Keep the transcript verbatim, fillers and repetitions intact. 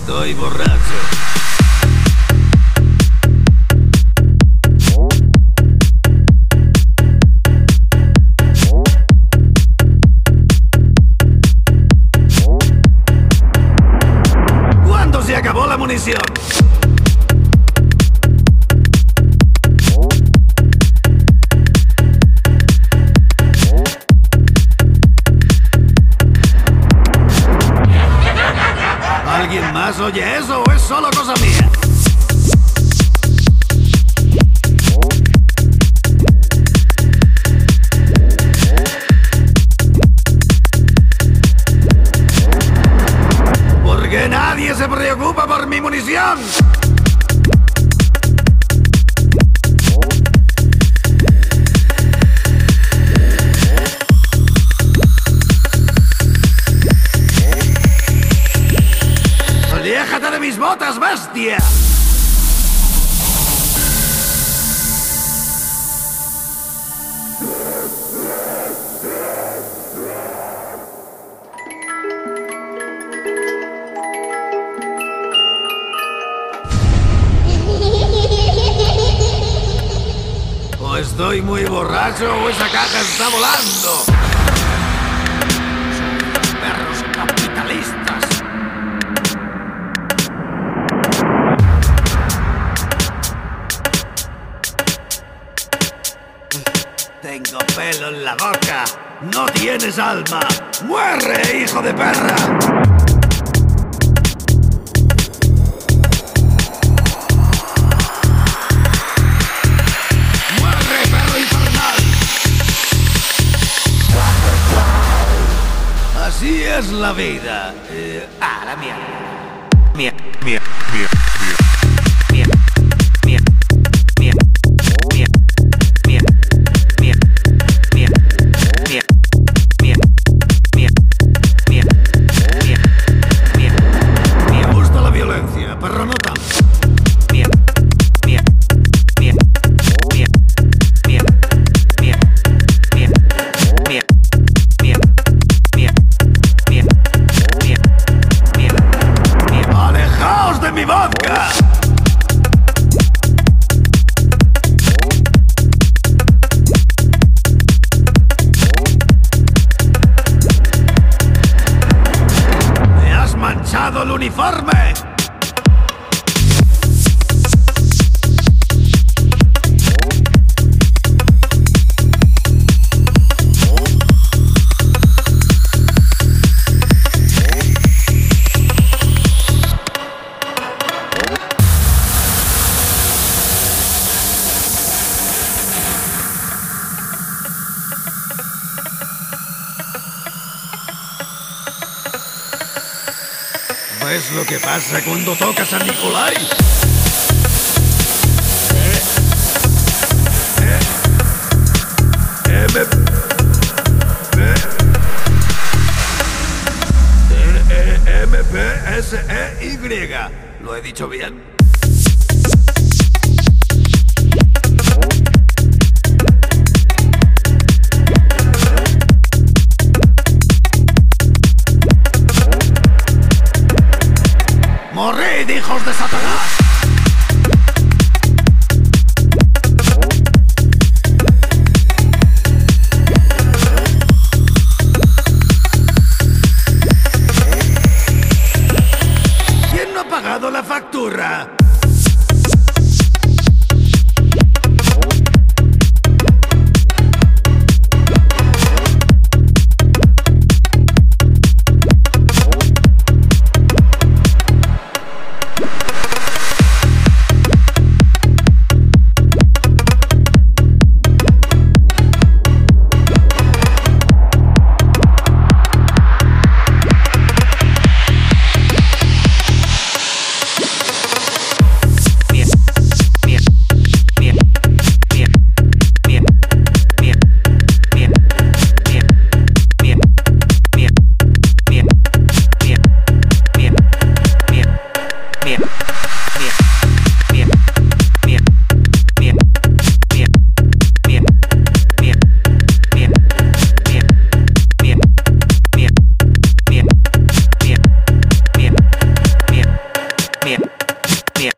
Estoy borracho. ¿Cuándo se acabó la munición? ¿Alguien más oye eso o es solo cosa mía? Porque nadie se preocupa por mi munición. ¡Aléjate de mis botas, bestia! O estoy muy borracho o esa caja está volando. Perros capitalistas. Tengo pelo en la boca. No tienes alma. ¡Muere, hijo de perra! ¡Muere, perro infernal! Así es la vida. Eh, ah, la mierda. Mierda, mierda, mierda. ¡El uniforme! ¿Ves lo que pasa cuando tocas a Nikolai? Eh, eh, M, P, E, E, M, P, S, E, Y. ¿Lo he dicho bien? ¡Morrid, hijos de Satanás! ¿Quién no ha pagado la factura? Mierda. Mierda.